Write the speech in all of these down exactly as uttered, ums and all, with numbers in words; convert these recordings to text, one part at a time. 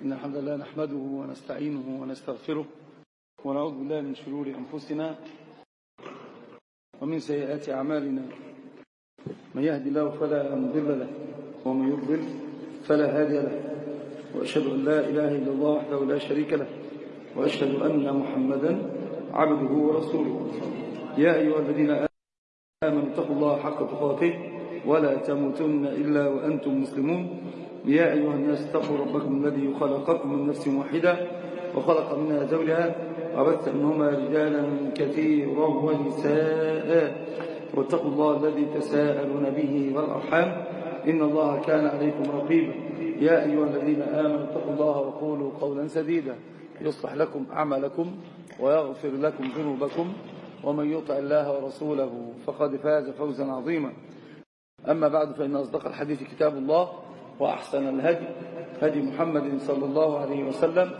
إن الحمد لله نحمده ونستعينه ونستغفره ونعوذ بالله من شرور أنفسنا ومن سيئات أعمالنا. من يهدي الله فلا مضل له ومن يضلل فلا هادي له، وأشهد أن لا إله إلا الله وحده لا شريك له، وأشهد أن محمدا عبده ورسوله. يا أيها الذين آمنوا اتقوا الله حق تقاته ولا تموتن إلا وأنتم مسلمون. يا أيها الناس اتقوا ربكم الذي خلقكم من نفس واحدة وخلق منها زوجها وبث منهما رجالا كثيرا ونساء، واتقوا الله الذي تساءلون به والأرحام إن الله كان عليكم رقيبا. يا أيها الذين آمنوا اتقوا الله وقولوا قولا سديدا يصلح لكم أعمالكم ويغفر لكم ذنوبكم، ومن يطع الله ورسوله فقد فاز فوزا عظيما. أما بعد، فإن أصدق الحديث كتاب الله، وأحسن الهدي هدي محمد صلى الله عليه وسلم،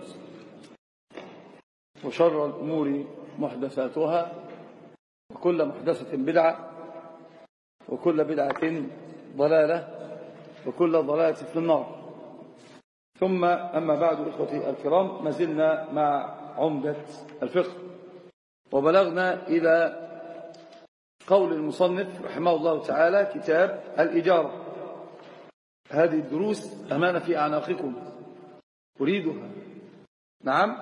وشر الأمور محدثاتها، وكل محدثة بدعة، وكل بدعة ضلالة، وكل ضلالة في النار. ثم أما بعد، إخوتي الكرام، ما زلنا مع عمدة الفقه، وبلغنا إلى قول المصنف رحمه الله تعالى كتاب الإجارة. هذه الدروس أمانة في أعناقكم أريدها، نعم،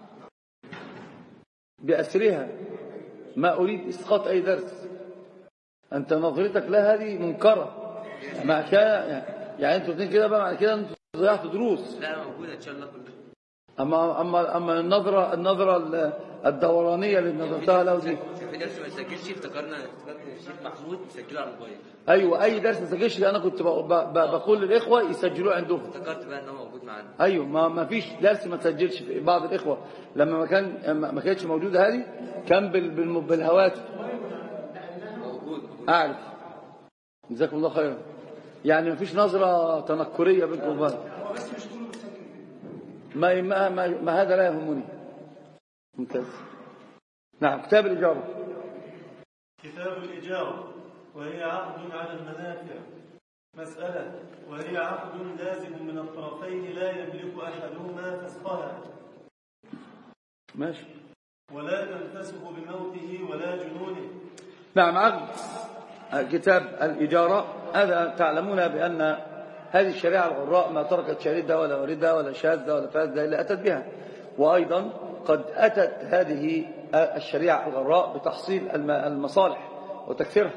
بأسرها، ما أريد إسقاط أي درس. أنت نظرتك لا هذه منكرة، مع كده يعني أنتوا اثنين كده بقى، مع كده أنتوا ضيعتوا دروس. لا موجودة إن شاء الله كلها. أما أما أما النظرة النظرة الدورانية اللي نظرتها له دي. في درس ما سجلش، افتكرنا افتكرت الشيخ محمود مسجله على الموبايل. أيوة، أي درس ما سجلش، أنا كنت بقول للإخوة يسجلوه عندهم. افتكرت بقى إنه موجود معانا. أيوة، ما ما فيش درس ما تسجلش. في بعض الإخوة لما ما كان ما كانتش موجودة هذه، كان بالهواتف موجود. أعرف. جزاكم الله خيرا. يعني ما فيش نظرة تنكرية بينكم وبين ما, ما, ما, ما هذا لا يهمني. ممتاز. نعم، كتاب الإجارة. كتاب الإجارة، وهي عقد على المنافع. مسألة: وهي عقد لازم من الطرفين لا يملك أحدهما فسخها، ماشي، ولا تنفسخ بموته ولا جنونه. نعم، عقد كتاب الإجارة. هذا تعلمون بأن هذه الشريعة الغراء ما تركت شاردة ولا واردة ولا شاذة ولا فاسدة إلا أتت بها. وأيضا قد أتت هذه الشريعة الغراء بتحصيل المصالح وتكثيرها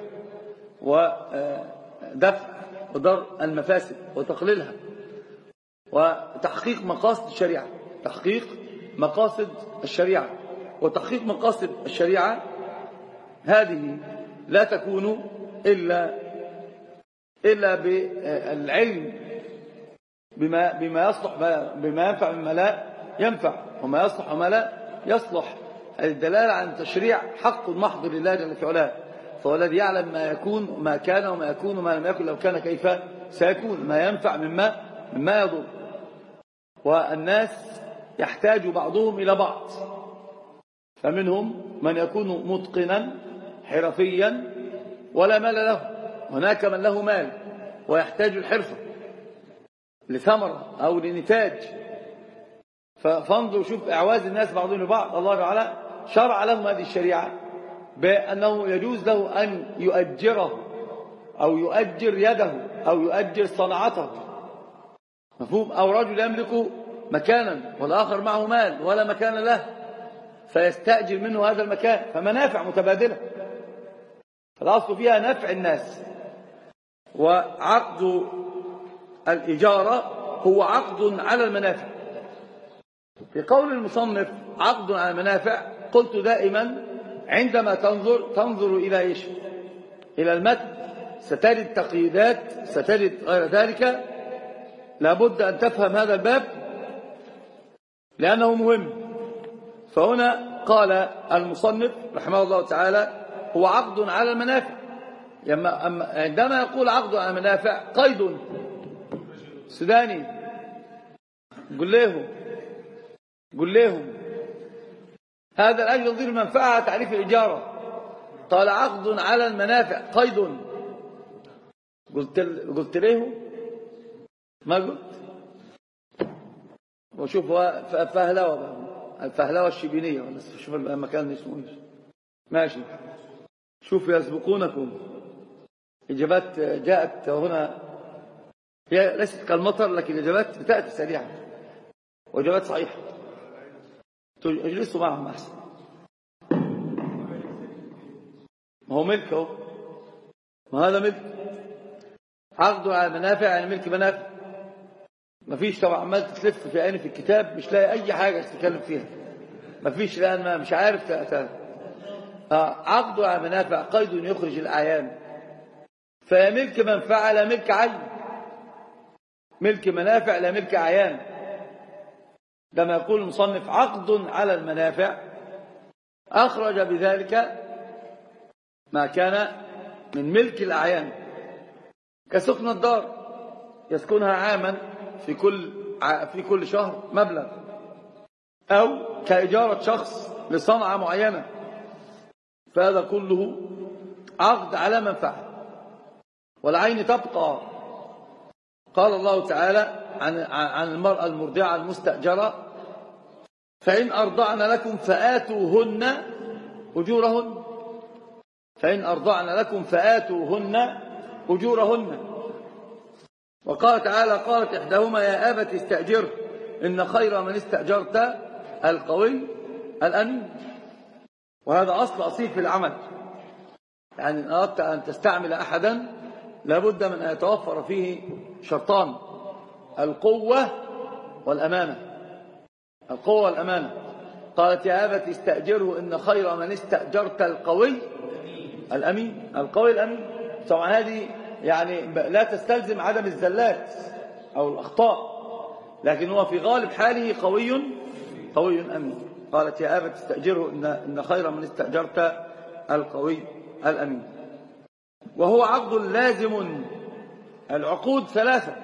ودفع وضر المفاسد وتقليلها وتحقيق مقاصد الشريعة. تحقيق مقاصد الشريعة وتحقيق مقاصد الشريعة هذه لا تكون إلا إلا بالعلم بما بما يصلح بما ينفع مما لا ينفع، وما يصلح وما لا يصلح. الدلالة عن تشريع حق محض لله جل في علاه، فهو الذي يعلم ما يكون ما كان وما يكون وما لم يكن لو كان كيف سيكون، ما ينفع مما مما يضر. والناس يحتاج بعضهم إلى بعض، فمنهم من يكون متقنا حرفيا ولا مال له، هناك من له مال ويحتاج الحرفة لثمرة أو لنتاج. فانظروا، شوف إعواز الناس بعضهم لبعض. الله تعالى شرع لهم هذه الشريعة بأنه يجوز له أن يؤجره أو يؤجر يده أو يؤجر صنعته، مفهوم؟ أو رجل يملك مكانا والآخر معه مال ولا مكان له، فيستأجر منه هذا المكان، فمنافع متبادلة. فالأصل فيها نفع الناس. وعقد الإجارة هو عقد على المنافع. في قول المصنف عقد على المنافع، قلت دائما عندما تنظر تنظر إلى إيش؟ إلى المتن، ستجد تقييدات، ستجد غير ذلك. لابد أن تفهم هذا الباب لأنه مهم. فهنا قال المصنف رحمه الله تعالى هو عقد على المنافع. عندما يقول عقد على المنافع قيد سوداني، قل لهم قل لهم هذا الأجل يضير المنفعة. تعريف الإجارة قال عقد على المنافع قيد. قلت قلت له ما قلت وشوف فهلوة بقى، الفهلوة الشبينية، ولا شوف المكان اسمه ايش. ماشي. شوف يسبقونكم، إجابات جاءت هنا هي ليست كالمطر، لكن إجابات بتأتي سريعا وإجابات صحيحة. اجلسوا معهم أحسن. ما هو ملك اهو، ما هذا ملك. عقد على منافع يعني ملك منافع. ما فيش طبعا، عمال تلف في عيني في الكتاب مش لاقي أي حاجة تتكلم فيها، ما فيش، لأن ما مش عارف تأتي. عقد على منافع قيد يخرج الأعيان، فملك منفعة لا ملك عين، ملك منافع لا ملك أعيان. كما يقول المصنف عقد على المنافع أخرج بذلك ما كان من ملك الأعيان، كسكن الدار يسكنها عاما في كل في كل شهر مبلغ، أو كإجارة شخص لصنعة معينة، فهذا كله عقد على منفعة. والعين تبقى. قال الله تعالى عن عن المرأة المرضعة المستأجرة: فإن أرضعن لكم فآتوهن أجورهن. فإن أرضعن لكم فآتوهن أجورهن. وقال تعالى: قالت إحداهما يا أبت استأجره إن خير من استأجرت القوي الأمين. وهذا أصل أصيل في العمل، يعني إن أردت أن تستعمل أحدا لابد من أن يتوفر فيه شرطان: القوة والأمانة. القوة والأمانة. قالت يا أبت استأجره إن خير من استأجرت القوي الأمين. القوي الأمين طبعا هذه يعني لا تستلزم عدم الزلات أو الأخطاء، لكن هو في غالب حاله قوي قوي أمين. قالت يا أبت استأجره إن إن خير من استأجرت القوي الأمين. وهو عقد لازم. العقود ثلاثة: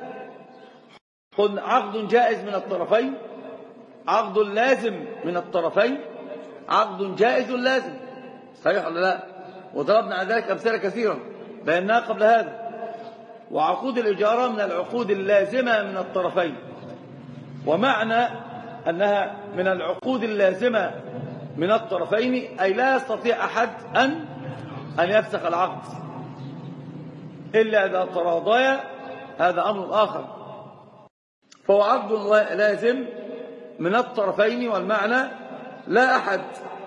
قلنا عقد جائز من الطرفين، عقد لازم من الطرفين، عقد جائز لازم. صحيح ولا لا؟ وضربنا على ذلك أمثلة كثيرة بيناها قبل هذا. وعقود الإجارة من العقود اللازمة من الطرفين، ومعنى أنها من العقود اللازمة من الطرفين أي لا يستطيع أحد أن أن يفسخ العقد إلا إذا تراضيا، هذا أمر آخر. فهو عقد لازم من الطرفين، والمعنى لا أحد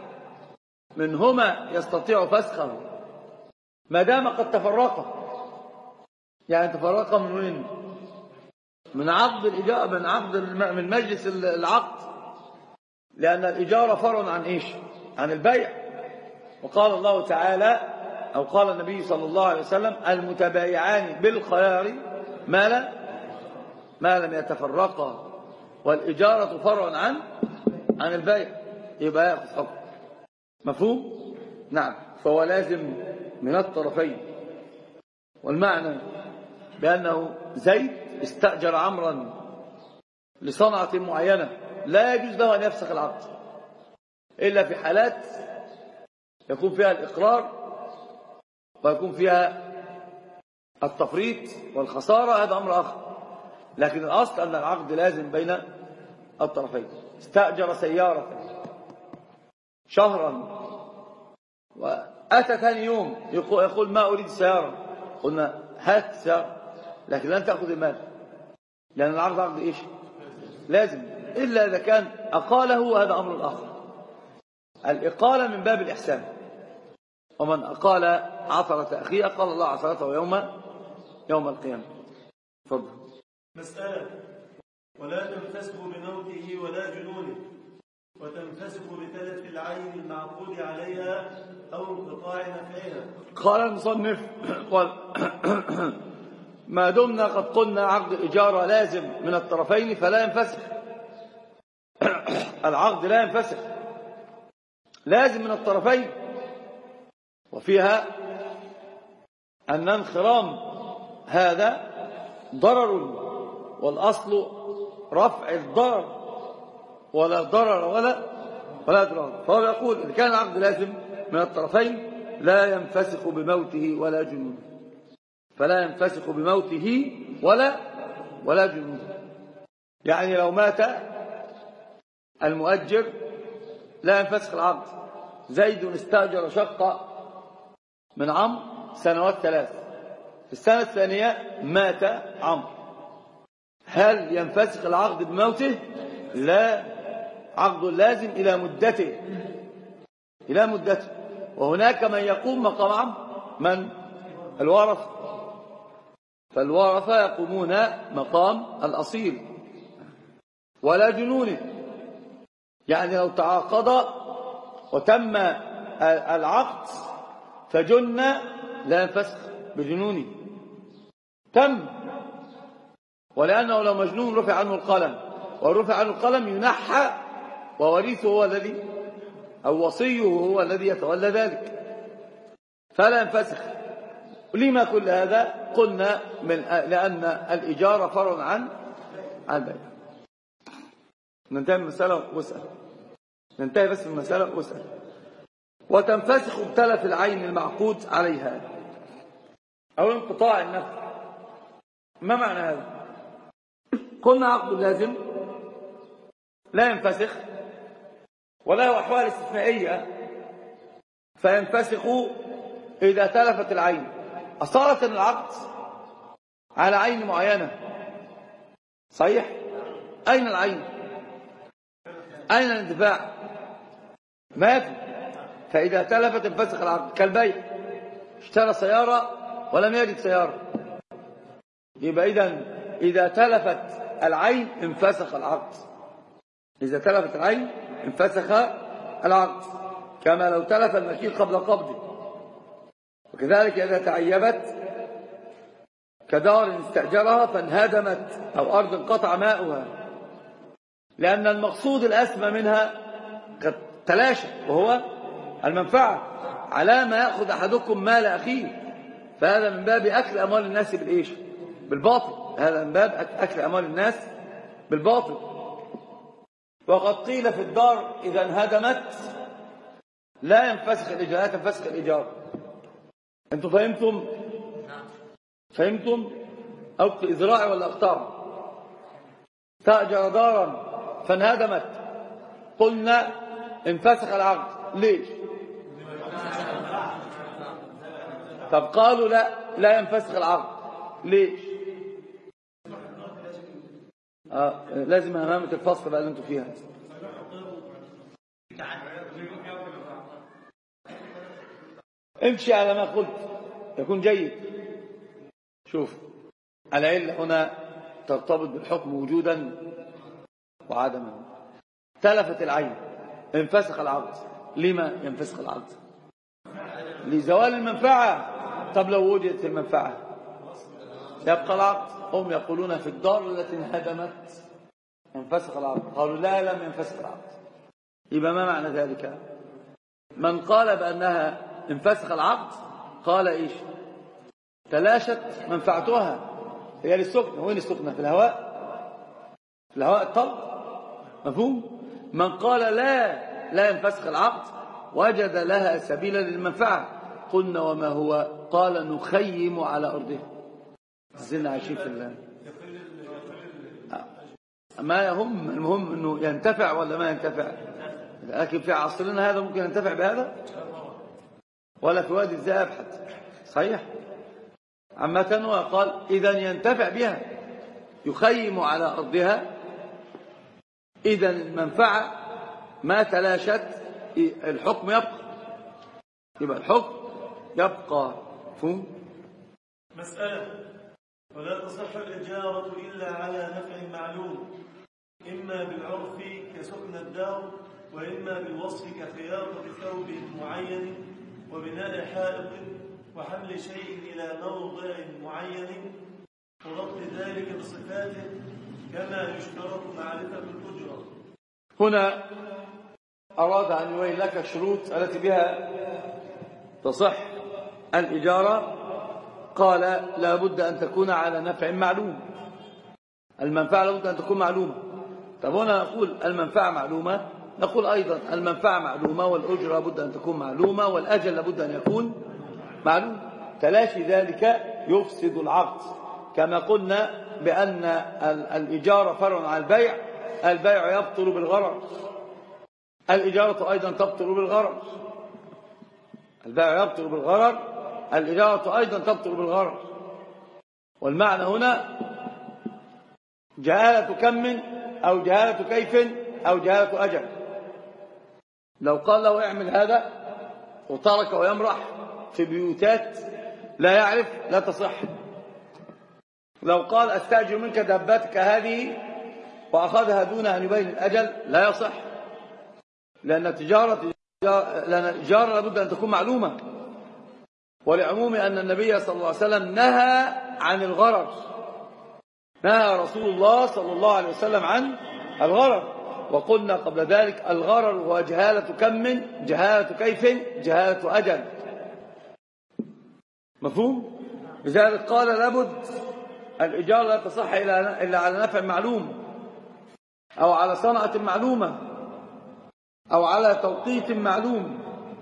منهما يستطيع فسخه ما دام قد تفرقا. يعني تفرقا من وين؟ من عقد الإجارة، من عقد من مجلس العقد، لأن الإجارة فرع عن إيش؟ عن البيع. وقال الله تعالى أو قال النبي صلى الله عليه وسلم: المتبايعان بالخيار ما لا ما لم يتفرقا. والإجارة فرع عن عن البيع، يبقى يأخذ حكم. مفهوم؟ نعم. فهو لازم من الطرفين. والمعنى بأنه زيد استأجر عمرا لصنعة معينة، لا يجوز له أن يفسخ العقد إلا في حالات يكون فيها الإقرار ويكون فيها التفريط والخسارة، هذا أمر آخر. لكن الأصل أن العقد لازم بين الطرفين. استأجر سيارة شهرا وأتى ثاني يوم يقول ما أريد السيارة، قلنا هات السيارة، لكن لن تأخذ المال، لأن العقد عقد إيش؟ لازم، إلا إذا كان أقاله، هذا أمر آخر. الإقالة من باب الإحسان، ومن أقال عثرة أخيه أقال الله عثرته يوم يوم القيامة. تفضل. مسألة: ولا تنفسخ بموته ولا جنونه، وتنفسخ بتلف العين المعقود عليها أو انقطاع نفعها. قال المصنف: قال ما دمنا قد قلنا عقد الإجارة لازم من الطرفين فلا ينفسخ. العقد لا ينفسخ، لازم من الطرفين. وفيها أن انخرام هذا ضرر، والأصل رفع الضرر، ولا ضرر ولا ولا ضرر. فهو يقول إذا كان العقد لازم من الطرفين لا ينفسخ بموته ولا جنونه، فلا ينفسخ بموته ولا ولا جنونه. يعني لو مات المؤجر لا ينفسخ العقد. زيد استأجر شقة من عمرو سنوات ثلاث، في السنة الثانية مات عمرو، هل ينفسخ العقد بموته؟ لا، عقد لازم إلى مدته، إلى مدته. وهناك من يقوم مقام عمرو، من؟ الورثة، فالورثة يقومون مقام الأصيل. ولا جنونه، يعني لو تعاقد وتم العقد فجن لا ينفسخ بجنونه، تم. ولأنه لو مجنون رفع عنه القلم، ورفع عنه القلم ينحى، ووريثه هو الذي أو وصيه هو الذي يتولى ذلك، فلا ينفسخ. لما كل هذا؟ قلنا من لأن الإجارة فرع عن عن البيع. ننتهي من المسألة واسأل، ننتهي بس من المسألة واسأل. وتنفسخ بتلف العين المعقود عليها أو انقطاع النفع. ما معنى هذا؟ قلنا عقد لازم لا ينفسخ، وله أحوال استثنائية فينفسخ إذا تلفت العين. أصالة العقد على عين معينة، صحيح؟ أين العين؟ أين الانتفاع؟ ما في. فإذا تلفت انفسخ العقد، كالبيع، اشترى سيارة ولم يجد سيارة، يبقى إذن إذا تلفت العين انفسخ العقد. إذا تلفت العين انفسخ العقد، كما لو تلف المكيل قبل قبضه. وكذلك إذا تعيبت كدار استأجرها فانهدمت أو أرض انقطع ماؤها، لأن المقصود الأسمى منها قد تلاشى وهو المنفعة. على ما يأخذ أحدكم مال أخيه، فهذا من باب أكل أموال الناس بالإيش؟ بالباطل. هذا من باب أكل أموال الناس بالباطل. وقد قيل في الدار إذا انهدمت لا ينفسخ الإيجار، لا تنفسخ الإيجار. أنتم فهمتم؟ فهمتم؟ أو إذراعي ولا أقطع؟ تأجر دارا فانهدمت، قلنا انفسخ العقد. ليش؟ طب قالوا لا لا ينفسخ العقد. ليش؟ آه لازم أمامة الفصل بقى اللي أنتم فيها. امشي على ما قلت يكون جيد. شوف، العلة هنا ترتبط بالحكم وجودا وعدما. تلفت العين انفسخ العقد. لما ينفسخ العقد؟ لزوال المنفعة. طب لو وجدت المنفعة يبقى العقد. هم يقولون في الدار التي انهدمت انفسخ العقد، قالوا لا لم ينفسخ العقد. يبقى ما معنى ذلك؟ من قال بأنها انفسخ العقد قال إيش؟ تلاشت منفعتها، هي للسكنة. وين السكنة؟ في الهواء، في الهواء الطلق. مفهوم؟ من قال لا لا ينفسخ العقد وجد لها سبيلا للمنفعة. قلنا وما هو؟ قال نخيم على أرضه. زلنا عايشين في الله، ما يهم، المهم أنه ينتفع ولا ما ينتفع. لكن في عصرنا هذا ممكن ينتفع بهذا ولا في وادي الزي أبحث. صحيح. عامة وقال إذن ينتفع بها، يخيم على أرضها. إذن المنفعة ما تلاشت، الحكم يبقى، يبقى الحكم يبقى. فهم؟ مسألة: ولا تصح الإجارة إلا على نفع معلوم، إما بالعرف كسكن الدار، وإما بالوصف كخياطة ثوب معين وبناء حائط وحمل شيء إلى موضع معين وربط ذلك بصفاته، كما يشترط معرفة الأجرة. هنا أراد أن يبين لك الشروط التي بها تصح الإجارة. قال لا بد أن تكون على نفع معلوم. المنفعة لا بد أن تكون معلومة. طب هنا نقول المنفعة معلومة، نقول أيضا المنفعة معلومة والأجرة لا بد أن تكون معلومة والأجل لا بد أن يكون معلوم. تلاشي ذلك يفسد العقد. كما قلنا بأن الإجارة فرع عن البيع، البيع يبطل بالغرر. الإجارة أيضا تبطل بالغرر. البيع يبطل بالغرر، الإجارة أيضا تبطل بالغرر. والمعنى هنا جهالة كم أو جهالة كيف أو جهالة أجل. لو قال له اعمل هذا وترك ويمرح في بيوتات لا يعرف لا تصح. لو قال استأجر منك دابتك هذه وأخذها دون أن يبين الأجل لا يصح، لأن التجارة لأن الإجارة لابد أن تكون معلومة. ولعموم أن النبي صلى الله عليه وسلم نهى عن الغرر، نهى رسول الله صلى الله عليه وسلم عن الغرر. وقلنا قبل ذلك الغرر هو جهالة كم، جهالة كيف، جهالة أجل. مفهوم؟ لذلك قال لابد الإجارة لا تصح إلا على نفع معلوم أو على صنعة معلومة أو على توقيت معلوم،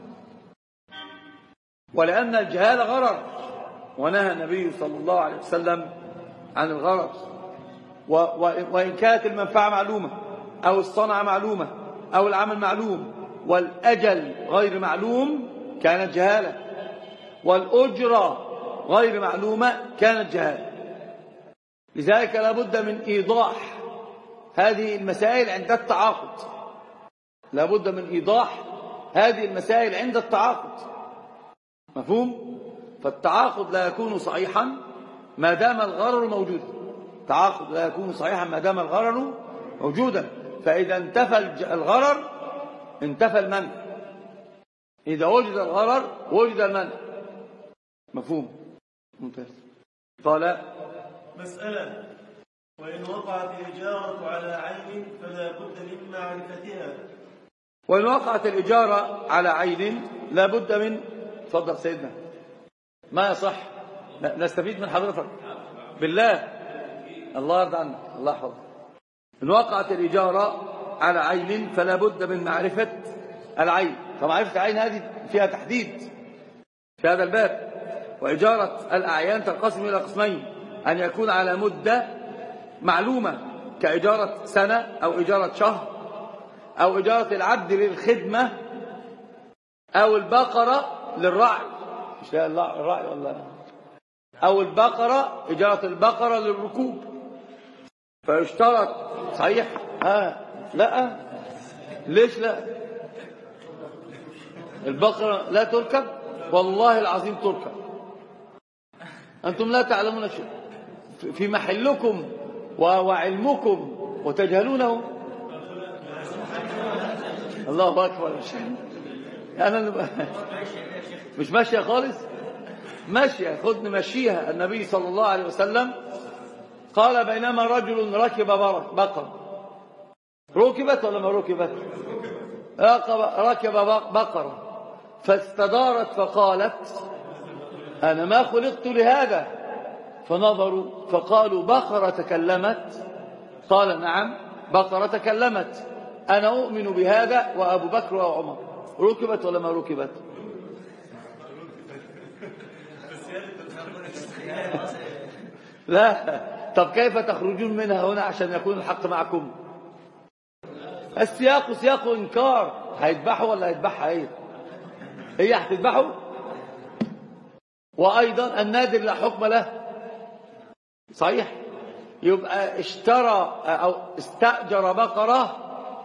ولأن الجهال غرر، ونهى النبي صلى الله عليه وسلم عن الغرر. وإن كانت المنفعة معلومة أو الصنعة معلومة أو العمل معلوم والأجل غير معلوم كانت جهالة، والأجرة غير معلومة كانت جهالة. لذلك لابد من إيضاح هذه المسائل عند التعاقد، لابد من إيضاح هذه المسائل عند التعاقد. مفهوم؟ فالتعاقد لا يكون صحيحا ما دام الغرر موجودا، التعاقد لا يكون صحيحا ما دام الغرر موجودا. فإذا انتفى الغرر انتفى المنع، إذا وجد الغرر وجد المنع. مفهوم؟ ممتاز. قال مسألة: وإن وقعت الإجارة على عين فلا بد من معرفتها. وإن وقعت الإجارة على عين لا بد من، تفضل سيدنا، ما يصح، نستفيد من حضرتك بالله، الله يرضى عنك، الله يحفظك. إن وقعت الإجارة على عين فلا بد من معرفة العين. فمعرفة العين هذه فيها تحديد في هذا الباب. وإجارة الأعيان تنقسم إلى قسمين: أن يكون على مدة معلومة كإجارة سنة أو إجارة شهر أو إجارة العبد للخدمة أو البقرة للرعي، مش الرعي ولا، أو البقرة إجارة البقرة للركوب. فيشترط، صحيح؟ ها لا، ليش لا؟ البقرة لا تركب، والله العظيم تركب. أنتم لا تعلمون شيء في محلكم وعلمكم وتجهلونه. الله أكبر. أنا مش ماشية خالص، ماشية، خذ نمشيها. النبي صلى الله عليه وسلم قال: بينما رجل ركب بقر، ركبت ولا ما ركبت؟ ركب بقرة فاستدارت فقالت: أنا ما خلقت لهذا. فنظروا فقالوا: بقرة تكلمت؟ قال: نعم، بقرة تكلمت، أنا أؤمن بهذا وأبو بكر وعمر. ركبت ولا ما ركبت؟ لا. طب كيف تخرجون منها هنا عشان يكون الحق معكم؟ السياق سياق إنكار. هيذبحوا ولا هيذبحها هي؟ هي هتذبحوا. وأيضا النادر لا حكم له، صحيح؟ يبقى اشترى أو استأجر بقرة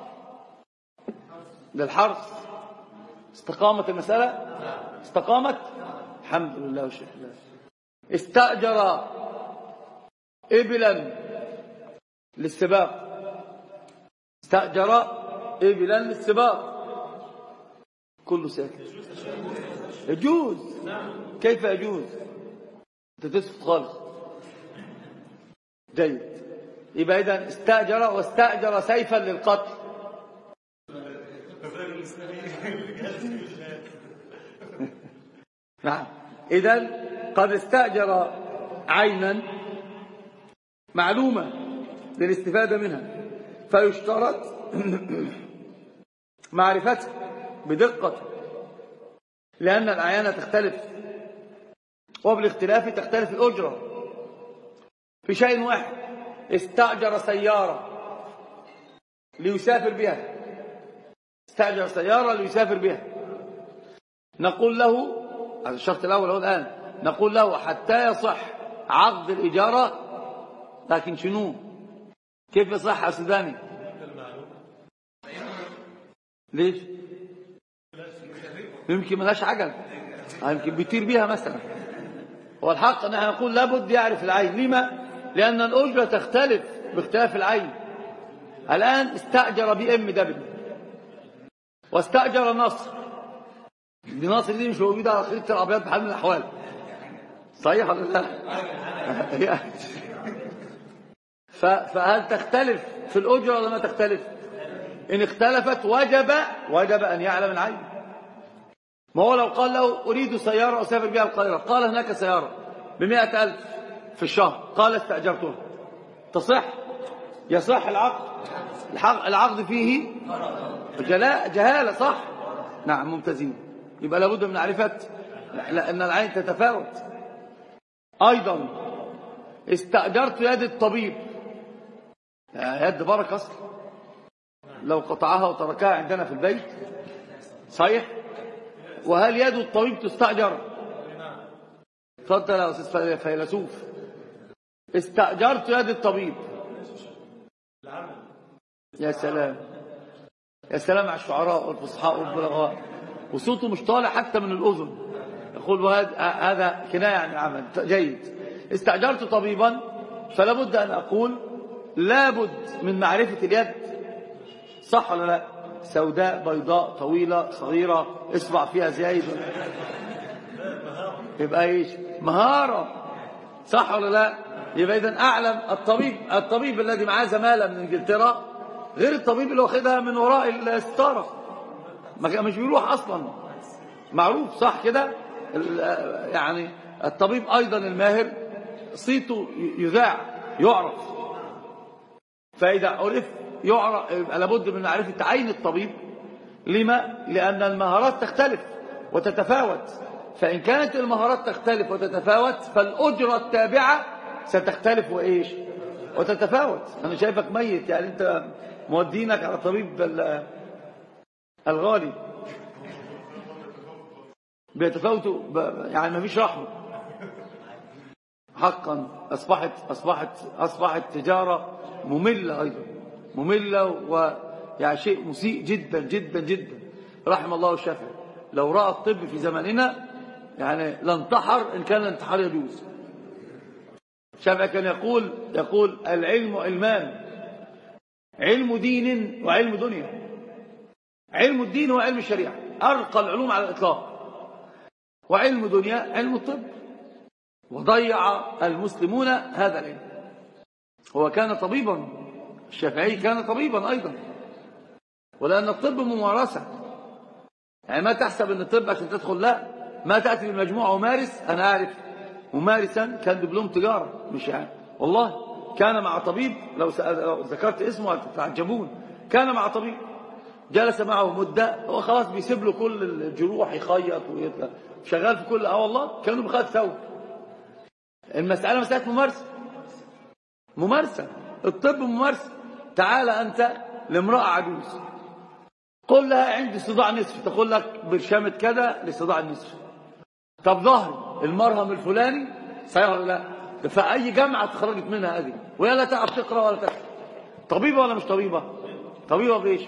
للحرث. استقامت المسألة؟ استقامت؟ الحمد لله والشكر لله. استأجر إبلا للسباق، استأجر إبلا للسباق، كله ساكت. يجوز. كيف يجوز؟ انت تسكت خالص. جيد. يبقى إذن استأجر، واستأجر سيفا للقتل. نعم. إذن قد استأجر عينا معلومة للاستفادة منها، فيشترط معرفته بدقة، لأن الأعيان تختلف، وبالاختلاف تختلف الأجرة. في شيء واحد: استأجر سيارة ليسافر بها، استأجر سيارة ليسافر بها، نقول له هذا الشرط الأول هو الآن، نقول له حتى يصح عقد الإجارة، لكن شنو كيف يصح يا سوداني؟ ليش؟ يمكن ملاش عجل، يمكن بيطير بيها مثلا. هو الحق ان احنا نقول لابد يعرف العين. لما؟ لأن الأجرة تختلف باختلاف العين. الآن استأجر بي ام دبليو واستأجر نصر، دي نصر دي مش موجودة على خريطة العربيات بحال من الأحوال، صحيح ولا لا؟ فهل تختلف في الأجرة ولا ما تختلف؟ إن اختلفت وجب وجب أن يعلم العين. ما هو لو قال له أريد سيارة أسافر بها القاهرة، قال هناك سيارة بمئة ألف في الشهر، قال استأجرتها، تصح؟ يصح العقد؟ العقد فيه جهالة، صح؟ نعم ممتازين. يبقى لابد من معرفة لأن العين تتفاوت. أيضا استأجرت يد الطبيب، يد بركة أصلا، لو قطعها وتركها عندنا في البيت صحيح؟ وهل يد الطبيب تستأجر؟ تفضل يا أستاذ فيلسوف. استأجرت يد الطبيب، يا سلام يا سلام على الشعراء والفصحاء والبلغاء، وصوته مش طالع حتى من الأذن، يقول هذا كناية عن العمل. جيد. استأجرت طبيبا، فلا بد أن أقول لابد من معرفة اليد، صح ولا لا؟ سوداء بيضاء طويلة صغيرة اصبع فيها زايد، يبقى ايش؟ مهارة، صح ولا لا؟ يبقى إذن أعلم الطبيب الطبيب الذي معاه زمالة من إنجلترا غير الطبيب اللي واخدها من وراء الستارة، مش بيروح أصلا، معروف صح كده؟ يعني الطبيب أيضا الماهر صيته يذاع يعرف، فإذا عرف يعرف يبقى لابد من معرفة عين الطبيب. لما؟ لأن المهارات تختلف وتتفاوت، فإن كانت المهارات تختلف وتتفاوت فالأجرة التابعة ستختلف وإيش؟ وتتفاوت. أنا شايفك ميت، يعني أنت مودينك على طبيب الغالي بيتفاوتوا، يعني ما فيش رحمة حقا. أصبحت أصبحت أصبحت تجارة مملة أيضا، مملة ويعني شيء مسيء جدا جدا جدا. رحم الله الشافعي، لو رأى الطب في زماننا يعني لانتحر إن كان الانتحار يجوز. الشافعي كان يقول يقول العلم علمان، علم دين وعلم دنيا. علم الدين هو علم الشريعة، أرقى العلوم على الإطلاق، وعلم دنيا علم الطب. وضيع المسلمون هذا العلم. هو كان طبيبا، الشافعي كان طبيبا أيضا، ولأن الطب ممارسة، يعني ما تحسب أن الطب عشان تدخل، لا، ما تأتي بالمجموعة ومارس. أنا أعرف ممارسا كان دبلوم تجارة، مش يعني والله كان مع طبيب، لو, لو ذكرت اسمه هتتعجبون، كان مع طبيب جلس معه مدة، هو خلاص بيسيب له كل الجروح، يخيط ويطلع شغال في كل، اه والله كانوا بخد ثوب. المسألة مسألة ممارسة، ممارسة الطب ممارسة. تعال أنت لامرأة عجوز قل لها عندي صداع نصف، تقول لك برشامة كذا لصداع النصف. طب ظهري المرهم الفلاني، صحيح ولا لا؟ فأي جامعة تخرجت منها هذه وهي لا تعرف تقرأ ولا تكتب، طبيبة ولا مش طبيبة؟ طبيبة بإيش؟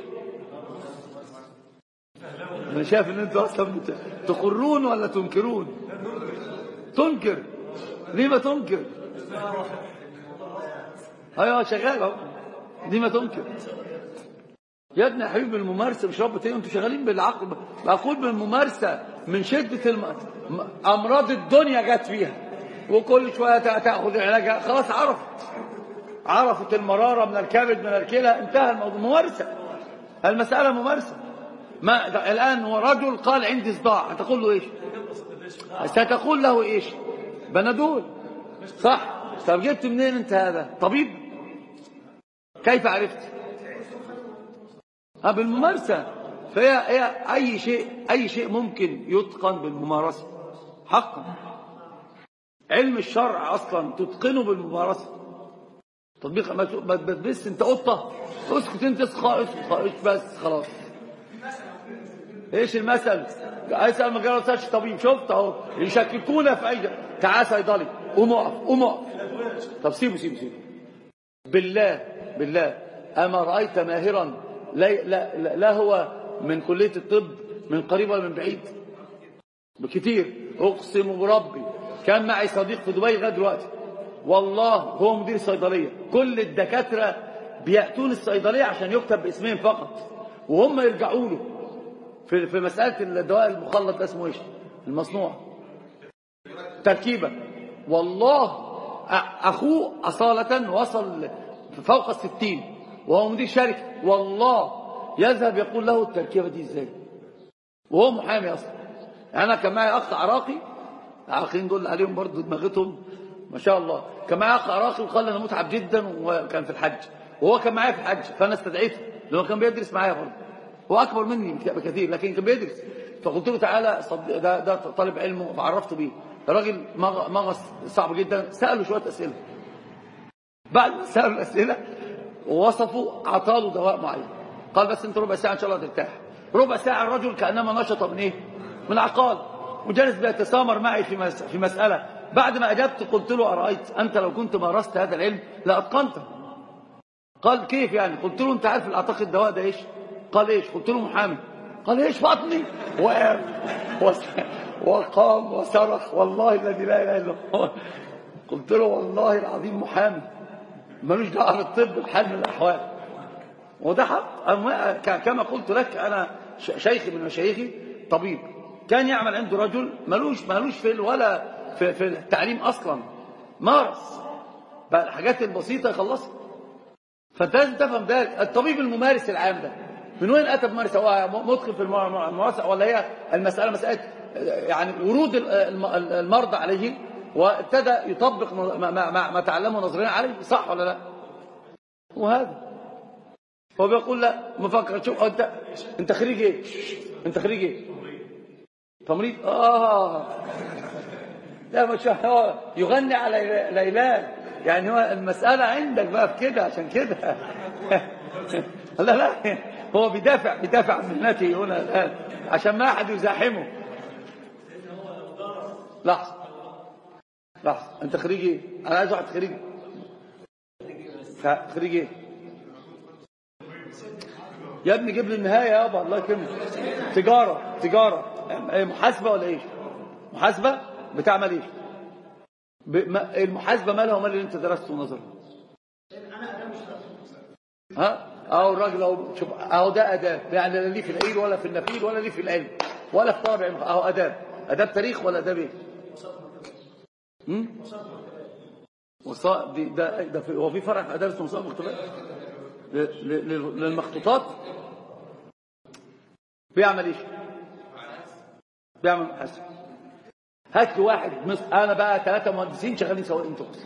أنا شايف إن أنتوا أصلا تقرون ولا تنكرون؟ تنكر. ليه ما تنكر؟ أيوة شغال أهو، ليه ما تنكر؟ يا ابني يا حبيبي الممارسة مش ربط ايه، انتوا شغالين بالعقل. بقول بالممارسة من شدة الم... أمراض الدنيا جت فيها، وكل شوية تأخذ العلاج، خلاص عرفت عرفت المرارة من الكبد من الكلى، انتهى الموضوع. ممارسة، المسألة ممارسة. ما الآن هو رجل قال عندي صداع، هتقول له ايش؟ ستقول له ايش؟ بنادول، صح؟ طب جبت منين انت هذا؟ طبيب؟ كيف عرفت؟ بالممارسة. فهي هي أي شيء أي شيء ممكن يتقن بالممارسة حقا. علم الشرع أصلا تتقنه بالممارسة. تطبيق ما بس أنت قطة اسكت، أنت اسخى اسخى بس خلاص. ايش المثل؟ اسال ما جربتش طبيب. شفت اهو يشككونا في اي. تعال صيدلي، قوم اقف قوم اقف. طب سيبه سيبه سيبه بالله بالله. اما رايت ماهرا لا, لا, لا, لا هو من كليه الطب من قريب ولا من بعيد؟ بكتير. اقسم بربي كان معي صديق في دبي لغايه دلوقتي والله هو مدير الصيدليه. كل الدكاتره بياتون الصيدليه عشان يكتب باسمهم فقط، وهم يرجعوا له في في مساله الدواء المخلط ده اسمه ايش؟ المصنوع تركيبه. والله اخوه اصاله وصل فوق الستين وهو مدير شركه، والله يذهب يقول له التركيبه دي ازاي وهو محامي اصلا. انا كان معي اخ عراقي، العراقيين دول عليهم برضه دماغتهم ما شاء الله. كان معي اخ عراقي وقال انا متعب جدا وكان في الحج، وهو كان معايا في الحج فانا استدعيته لانه كان بيدرس معايا برضه. هو اكبر مني بكثير لكن كان بيدرس. فقلت له تعالى ده ده طالب علم فعرفته بيه. الراجل مغص صعب جدا. ساله شويه اسئله، بعد ما ساله الاسئله ووصفوا عطاله دواء معين. قال بس انت ربع ساعه ان شاء الله ترتاح. ربع ساعه الرجل كانما نشط من ايه؟ من عقال، وجلس بيتسامر معي في في مساله. بعد ما اجبت قلت له ارايت انت لو كنت مارست هذا العلم لاتقنته. قال كيف يعني؟ قلت له انت عارف اللي اعتقد الدواء ده ايش؟ قال ايش؟ قلت له محامي. قال ايش فاطني؟ وقام وصرخ والله الذي لا اله الا هو. قلت له والله العظيم محامي ملوش دعوه بالطب بحال من الاحوال. وده حق. كما قلت لك انا شيخ من مشايخي طبيب كان يعمل عنده رجل ملوش ملوش في ولا في, في التعليم اصلا، مارس بقى الحاجات البسيطه يخلصها. فانت لازم تفهم ده. الطبيب الممارس العام ده من وين اتى بممارس؟ هو مدخل في الممارسه ولا هي المساله مساله يعني ورود المرضى عليه وابتدى يطبق ما, ما, ما تعلمه نظريا عليه؟ صح ولا لا؟ وهذا هو بيقول لا مفكر. شوف انت انت خريج ايه؟ انت خريج ايه؟ تمريض. اه لا ما شاء الله يغني على ليلى. يعني هو المساله عندك بقى في كده عشان كده. لا لا هو بيدافع بيدافع عن مهنته هنا الان عشان ما احد يزاحمه. لحظه لحظه انت خريج ايه؟ انا عايز واحد خريج خريج ايه يا ابني؟ جيب لي النهايه يابا الله يكرمك. تجاره تجاره محاسبه ولا ايش؟ محاسبه بتعمل ايش؟ المحاسبه مالها ومال اللي انت درسته نظري؟ ها اهو الراجل اهو شوف اهو ده اداب يعني لا ليه في العيل ولا في النفيل ولا ليه في العلم ولا في طابع اهو اداب. اداب تاريخ ولا اداب ايه؟ امم وصا دي ده ده هو في فرع في اداب اسمه مصاب مخطوطات للمخطوطات. بيعمل ايش؟ بيعمل محاسب. هات لي واحد مصر. انا بقى ثلاثه مهندسين شغالين سواقين توكس.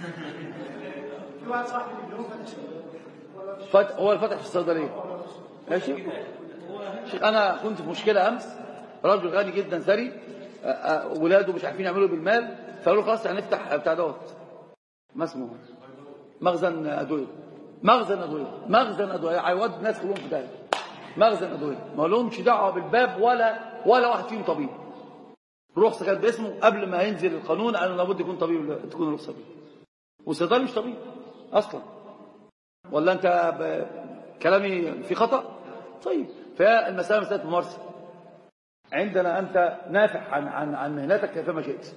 في واحد صاحبي فتح هو الفتح في الصيدليه ماشي. انا كنت في مشكله امس، راجل غني جدا ثري ولاده مش عارفين يعملوا بالمال فقالوا خلاص هنفتح بتاع دوت ما اسمه مخزن ادويه. مخزن ادويه مخزن ادويه هيودي الناس كلهم في داهيه. مخزن ادويه ما لهمش دعوه بالباب ولا ولا واحد فيهم طبيب. الرخصه كانت باسمه قبل ما ينزل القانون قالوا لابد يكون طبيب تكون الرخصه بيه. والصيدلي مش طبيب اصلا ولا انت كلامي في خطأ؟ طيب فالمسألة مسألة ممارسة. عندنا انت نافع عن عن عن مهنتك كيفما شئت.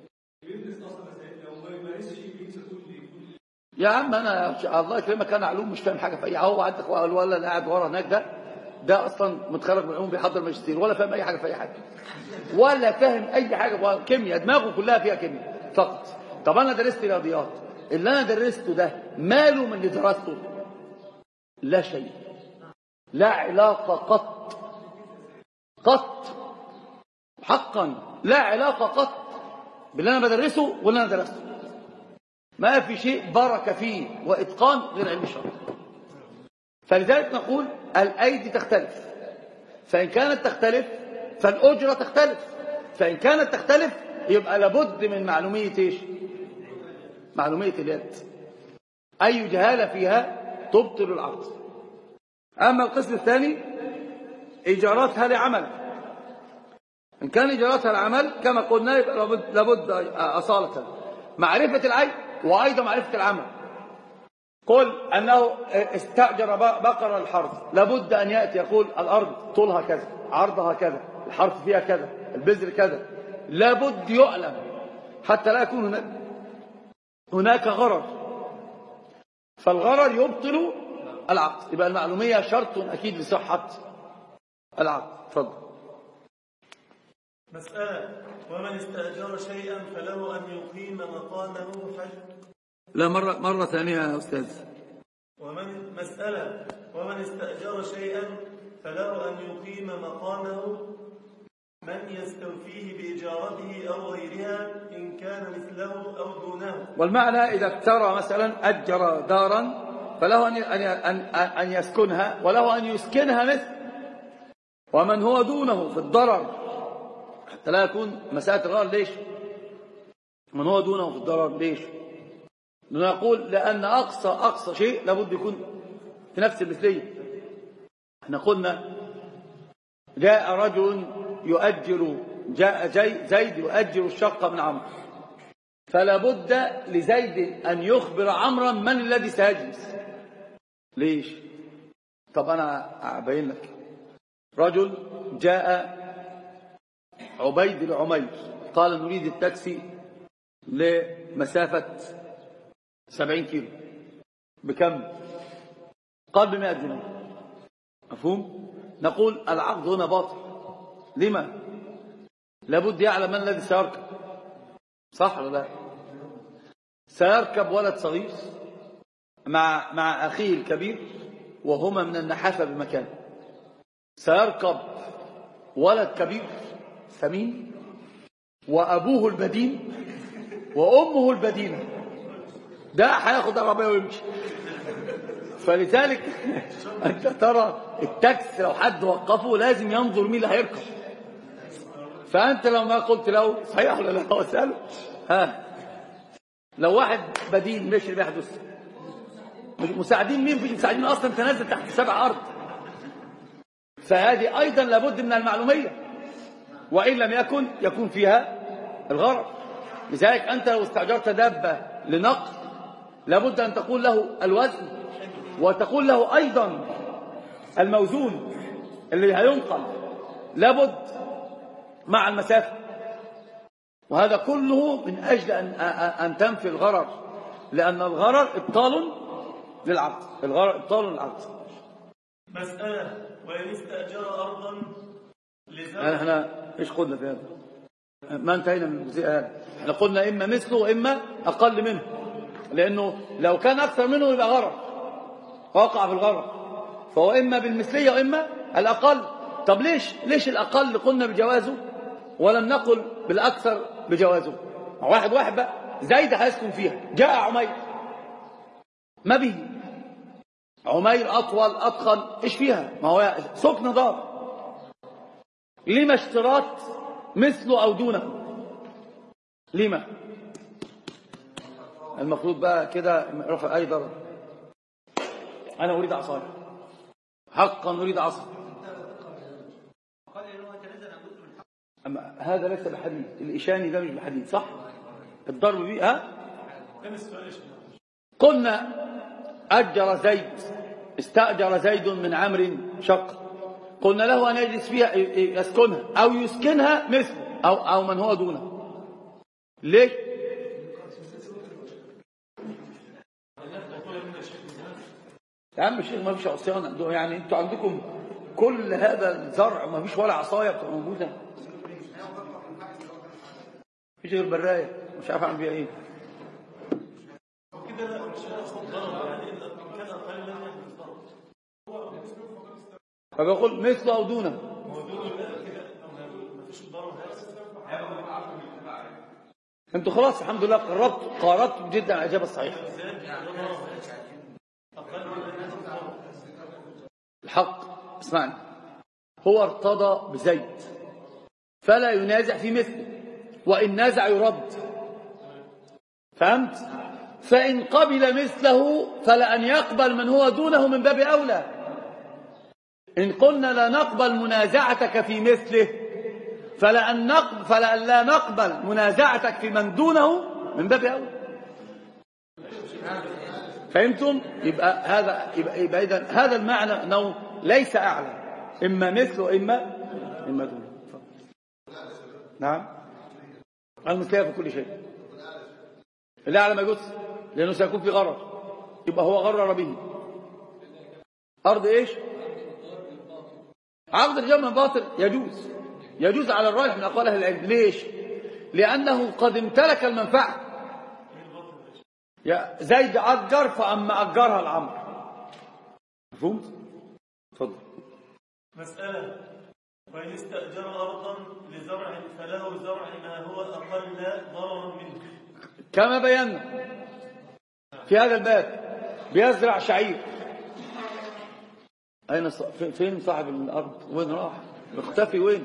يا عم انا الله يكرمك انا علوم مش فاهم حاجه في اي هو عندك ولا اللي قاعد ورا هناك ده ده اصلا متخرج من علوم بيحضر ماجستير ولا فاهم اي حاجه في اي حاجه ولا فاهم اي حاجه. كيمياء دماغه كلها فيها كيمياء فقط. طب انا درست رياضيات اللي انا درسته ده ماله من اللي درسته؟ لا شيء. لا علاقه قط قط حقا لا علاقه قط باللي انا بدرسه واللي انا درسته. ما في شيء بركه فيه واتقان غير علم الشرع. فلذلك نقول الايدي تختلف، فان كانت تختلف فالاجره تختلف، فان كانت تختلف يبقى لابد من معلوميه ايش؟ معلوميه اليد. اي جهاله فيها تبطل العقد. اما القسم الثاني إجارتها لعمل. إن كان إجارتها لعمل كما قلنا يبقى لابد, لابد أصالة معرفة العين وأيضا معرفة العمل. قل أنه استأجر بقرة الحرث، لابد أن يأتي يقول الأرض طولها كذا، عرضها كذا، الحرث فيها كذا، البذر كذا، لابد يعلم حتى لا يكون هناك, هناك غرر، فالغرر يبطل العقد. يبقى المعلومية شرط أكيد لصحة العقد. تفضل. مسألة: ومن استأجر شيئا فله أن يقيم مقامه حتى. لا مرة مرة ثانية يا أستاذ. ومن مسألة: ومن استأجر شيئا فله أن يقيم مقامه من يستوفيه بإجارته أو غيرها إن كان مثله أو دونه. والمعنى إذا اقترى مثلا أجر دارا فله أن أن أن يسكنها وله أن يسكنها مثل ومن هو دونه في الضرر حتى لا يكون مسألة الغرر. ليش؟ من هو دونه في الضرر ليش؟ نقول لأن أقصى أقصى شيء لابد يكون في نفس المثلية. احنا قلنا جاء رجل يؤجر جاء زيد يؤجر الشقة من عمرو، فلا بد لزيد أن يخبر عمرا من الذي سيجلس. ليش؟ طب أنا أبين لك. رجل جاء عبيد العمير قال نريد التاكسي لمسافة سبعين كيلو بكم؟ قال بمئة جنيه. مفهوم؟ نقول العقد هنا باطل. لما؟ لابد يعلم من الذي سيركب، صح ولا لا؟ سيركب ولد صغير مع مع أخيه الكبير وهما من النحافة بمكان، سيركب ولد كبير ثمين وأبوه البدين وأمه البدينة، ده هياخد عربية ويمشي. فلذلك أنت ترى التاكسي لو حد وقفه لازم ينظر مين اللي هيركب. فأنت لو ما قلت له صحيح ولا لا واسأله ها لو واحد بدين مش اللي بيحدث مساعدين مين؟ مفيش مساعدين أصلا، تنزل تحت سبع أرض. فهذه أيضا لابد من المعلومية، وإن لم يكن يكون فيها الغرر. لذلك أنت لو استأجرت دابة لنقل لابد أن تقول له الوزن وتقول له أيضا الموزون اللي هينقل، لابد مع المسافة. وهذا كله من أجل أن أن تنفي الغرر، لأن الغرر إبطال للعقد. الغرر إبطال للعقد. مسألة: وإن استأجر أرضا لزوج. احنا إيش قلنا في هذا؟ ما انتهينا من الجزء هذا. احنا قلنا إما مثله وإما أقل منه، لأنه لو كان أكثر منه يبقى غرر، وقع في الغرر. فهو إما بالمثلية وإما الأقل. طب ليش ليش الأقل قلنا بجوازه ولم نقل بالأكثر بجوازه؟ واحد واحد بقى زايد هيسكن فيها. جاء عمير ما به، عمير أطول أضخم، إيش فيها؟ ما هو سكن دار. لما اشتراط مثله أو دونه؟ لما؟ المفروض بقى كده رفع أي ضرر. أنا أريد عصايا حقا، أريد عصا. أما هذا ليس بحديد، الإشاني ده مش بحديد، صح؟ الضرب بيه ها؟ قلنا أجر زيد استأجر زيد من عمرو شقة، قلنا له أن يجلس فيها يسكنها أو يسكنها مثله أو, أو من هو دونه. ليه؟ يا عم الشيخ ما فيش عصيان، يعني انتوا عندكم كل هذا الزرع ما فيش ولا عصاية بتبقى موجودة، فيش غير براية مش عارف اعمل بيها ايه. وكده لا مش هياخد ضرر، يعني كان اقل لم يحدث ضرر. فبيقول مثله او دونه. هو دونه كده ما فيش ضرر. انتوا خلاص الحمد لله قربتوا قربتوا جدا على الاجابه الصحيحه. الحق اسمعني، هو ارتضى بزيد فلا ينازع في مثله، وإن نازع يرد. فهمت؟ فإن قبل مثله فلأن يقبل من هو دونه من باب أولى. إن قلنا لا نقبل منازعتك في مثله فلأن نقبل فلأن لا نقبل منازعتك في من دونه من باب أول. فهمتم؟ يبقى هذا يبقى, يبقى إذن هذا المعنى أنه ليس أعلى، إما مثله وإما إما دونه. نعم، المثلية في كل شيء. الأعلى ما يجوز لأنه سيكون في غرر، يبقى هو غرر به. أرض إيش؟ عقد الجمع باطل يجوز، يجوز على الراجح من أقوال أهل العلم. ليش؟ لأنه قد امتلك المنفعة. يا زيد أجر فأما أجرها العمر. مفهوم؟ تفضل. مسألة: وإن استأجر أرضا لزرع فله زرع ما هو أقل ضررا منه. كما بينا في هذا الباب بيزرع شعير. أين ص... فين صاحب الأرض؟ وين راح؟ مختفي وين؟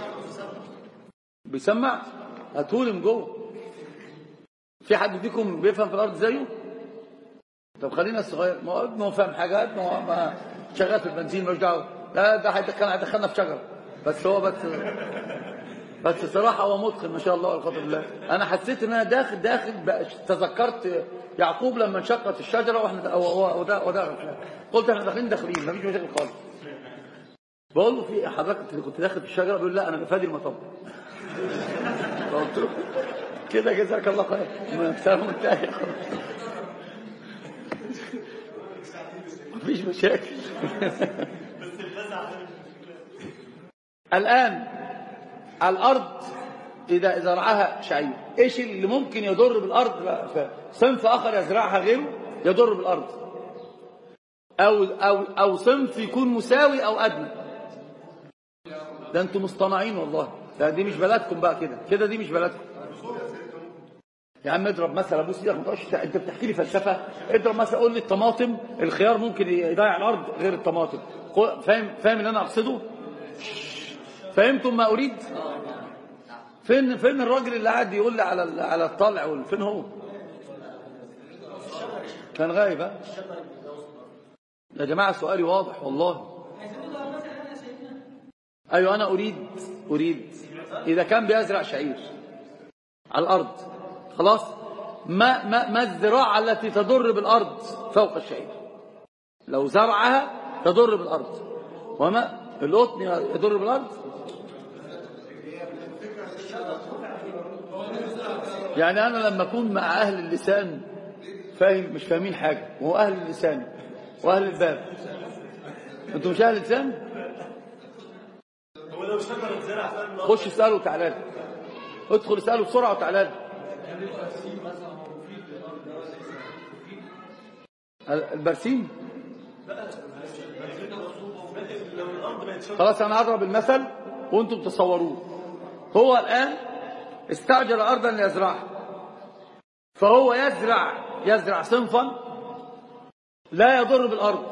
بيسمع؟ هاتولي من جوه. في حد فيكم بيفهم في الأرض زيه؟ طب خلينا الصغير، ما هو ابنه فاهم حاجات، ما هو شغال في البنزين مش دعوه. لا ده هيدخلنا في شجره، بس هو بس بس صراحه هو متقن ما شاء الله والقدر بالله. انا حسيت ان انا داخل داخل تذكرت يعقوب لما انشقت الشجره واحنا وده وده قلت احنا داخلين داخلين مفيش مشاكل خالص. بقول له في حضرتك كنت داخل في الشجره؟ بيقول لا انا بفادي المطب. قلت له كده جزاك الله خير، سلام منتهي مفيش مشاكل. الآن الأرض إذا زرعها شعير، إيش اللي ممكن يضر بالأرض؟ صنف آخر يزرعها غيره يضر بالأرض، أو, أو, أو صنف يكون مساوي أو أدنى. ده أنتم مصطنعين والله، ده دي مش بلدكم بقى كده كده دي مش بلدكم. يا عم اضرب مثلا، ابوس ايدك ما تقولش انت بتحكي لي فلسفه. اضرب مثلا، قول لي الطماطم الخيار ممكن يضيع الارض غير الطماطم. فاهم فاهم اللي انا اقصده؟ فهمتم ما اريد؟ فين فين الراجل اللي قاعد يقول لي على على الطلع؟ فين هو؟ كان غايب. ها يا جماعه سؤالي واضح والله. ايوه انا اريد اريد اذا كان بيزرع شعير على الارض، خلاص، ما ما ما الزراعه التي تضر بالارض فوق الشعير؟ لو زرعها تضر بالارض، وما القطن يضر بالارض. يعني انا لما اكون مع اهل اللسان فاهم مش فاهمين حاجه، وهو اهل اللسان واهل الباب، انتوا مش اهل اللسان؟ هو لو شجره زرع فاهم. خش اساله وتعالى لي، ادخل اساله بسرعه وتعالى لي. البرسيم خلاص انا اضرب المثل وانتم تصوروه. هو الان استاجر ارضا ليزرعها، فهو يزرع يزرع صنفا لا يضر بالارض.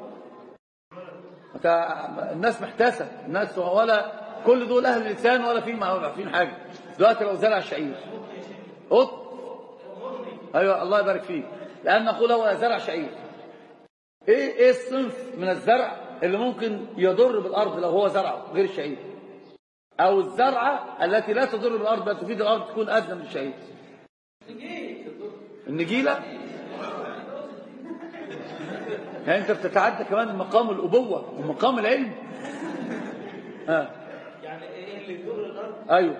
الناس محتاسه، الناس ولا كل دول اهل لسان ولا فين ما عارفين حاجه. دلوقتي لو زرع شعير قط، ايوه الله يبارك فيك، لان نقول هو زرع شعير. ايه ايه الصنف من الزرع اللي ممكن يضر بالارض لو هو زرعه غير الشعير؟ او الزرعه التي لا تضر بالارض بل تفيد الارض تكون ادنى من الشعير؟ النجيله. يعني انت بتتعدى كمان مقام الابوه ومقام العلم. ها يعني ايه اللي يضر الارض؟ ايوه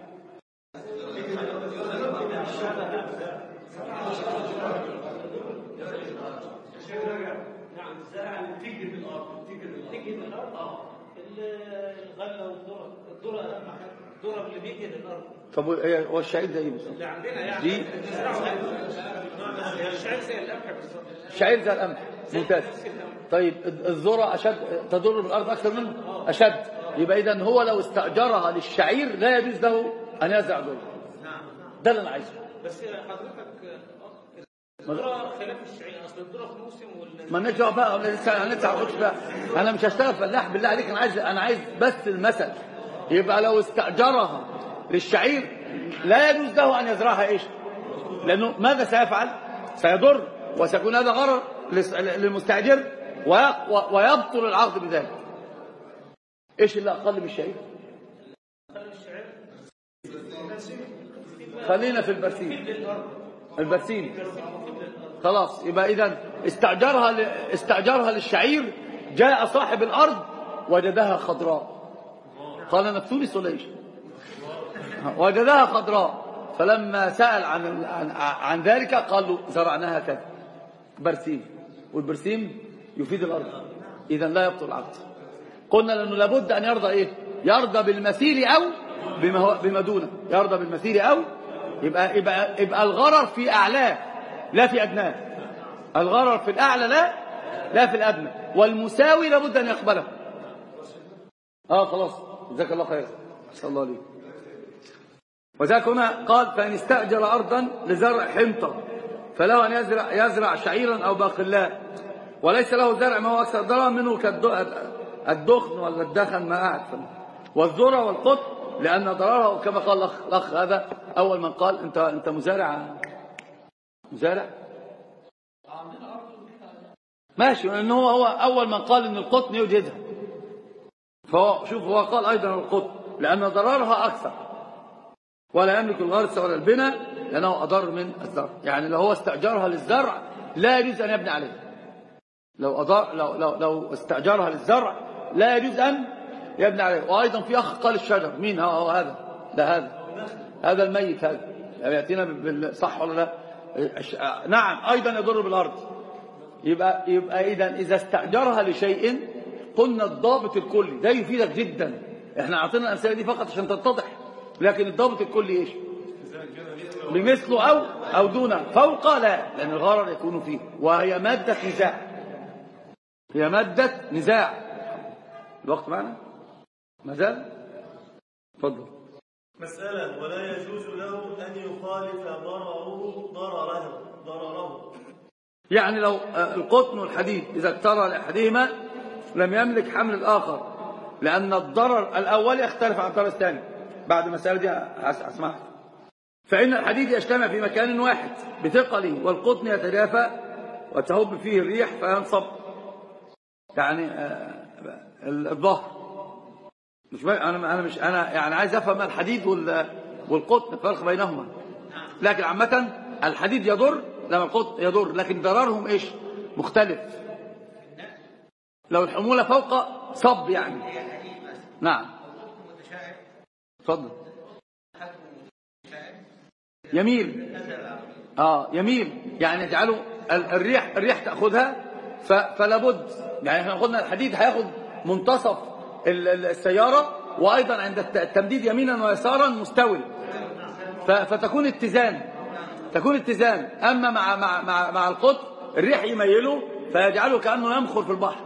نعم، الزرع اللي بتجري في الارض بتجري في الارض. اه الغله والذره، الذره اهم حاجه، الذره اللي بيجري في الارض. طب هو الشعير ده ايه بالظبط؟ اللي عندنا يعني دي الشعير زي القمح بالظبط. الشعير زي القمح، ممتاز. طيب الذره اشد تضر بالارض اكثر منه؟ اشد. يبقى اذا هو لو استاجرها للشعير لا يجوز له ان يزرع ذره. ده اللي انا عايزه. بس حضرتك الذره خلاف الشعير، اصل الذره في موسم وال ما نرجع بقى لسه هنرجع اخش بقى. انا مش هشتغل فلاح بالله عليك، انا عايز انا عايز بس المثل. يبقى لو استاجرها للشعير لا يجوز له ان يزرعها. ايش؟ لانه ماذا سيفعل؟ سيضر وسيكون هذا غرر للمستاجر ويبطل العقد بذلك. ايش اللي اقل من الشعير؟ خلينا في البرسيم. البرسيم خلاص. يبقى اذا استأجرها ل... استأجرها للشعير، جاء صاحب الارض وجدها خضراء، قال نفتونس ولا ايش؟ وجدها خضراء، فلما سأل عن عن, عن ذلك قال له زرعناها كذا برسيم، والبرسيم يفيد الارض، اذا لا يبطل العقد. قلنا لانه لابد ان يرضى ايه؟ يرضى بالمثيل او بما هو بما دونه، يرضى بالمثيل او يبقى يبقى يبقى الغرر في اعلاه لا في ادناه، الغرر في الاعلى لا لا في الادنى، والمساوي لابد ان يقبله. اه خلاص جزاك الله خير، صلى الله عليه. وذاك هنا قال فان استاجر ارضا لزرع حنطه فله ان يزرع يزرع شعيرا او باقلاء، وليس له زرع ما هو اكثر ضررا منه كالدخن ولا الدخن ما اعرف، والذره والقطن، لان ضررها كما قال الاخ الاخ هذا اول من قال انت انت مزارع مزارع ماشي، لانه هو هو اول من قال ان القطن يوجدها، فهو شوف هو قال ايضا القطن لان ضررها اكثر، ولا يملك الغرس ولا البناء لانه اضر من الزرع. يعني لو هو استاجرها للزرع لا يجوز ان يبني عليه، لو أضر لو لو لو استاجرها للزرع لا يجوز ان يبني عليه. وايضا في اخ قال الشجر، مين هو هذا؟ ده هذا هذا الميت هذا ياتينا بالصح ولا لا؟ نعم ايضا يضر بالارض. يبقى يبقى اذا اذا استاجرها لشيء قلنا الضابط الكلي ده يفيدك جدا، احنا اعطينا الامثله دي فقط عشان تتضح، لكن الضابط الكلي ايش؟ بمثله او او دونه، فوق لا، لان الغرر يكون فيه، وهي ماده نزاع، هي ماده نزاع. الوقت معنا ما زال؟ تفضل. مسألة ولا يجوز له أن يخالف ضرره ضرره ضرره يعني لو القطن والحديد إذا اقترى لأحدهما لم يملك حمل الآخر، لأن الضرر الأول يختلف عن الضرر الثاني. بعد المسألة دي أسمعها. فإن الحديد يجتمع في مكان واحد بثقله، والقطن يتجافى وتهب فيه الريح فينصب يعني الظهر. مش انا انا مش انا يعني عايز افهم الحديد والقطن الفرق بينهما، لكن عامه الحديد يضر لما القطن يضر، لكن ضررهم ايش؟ مختلف. لو الحموله فوق صب يعني. نعم اتفضل. يميل اه يميل يعني يجعله الريح الريح تاخذها، فلا بد يعني احنا قلنا الحديد هياخد منتصف السيارة، وأيضا عند التمديد يمينا ويسارا مستوي، فتكون اتزان تكون اتزان أما مع مع مع, مع القطب الريح يميله فيجعله كأنه يمخر في البحر.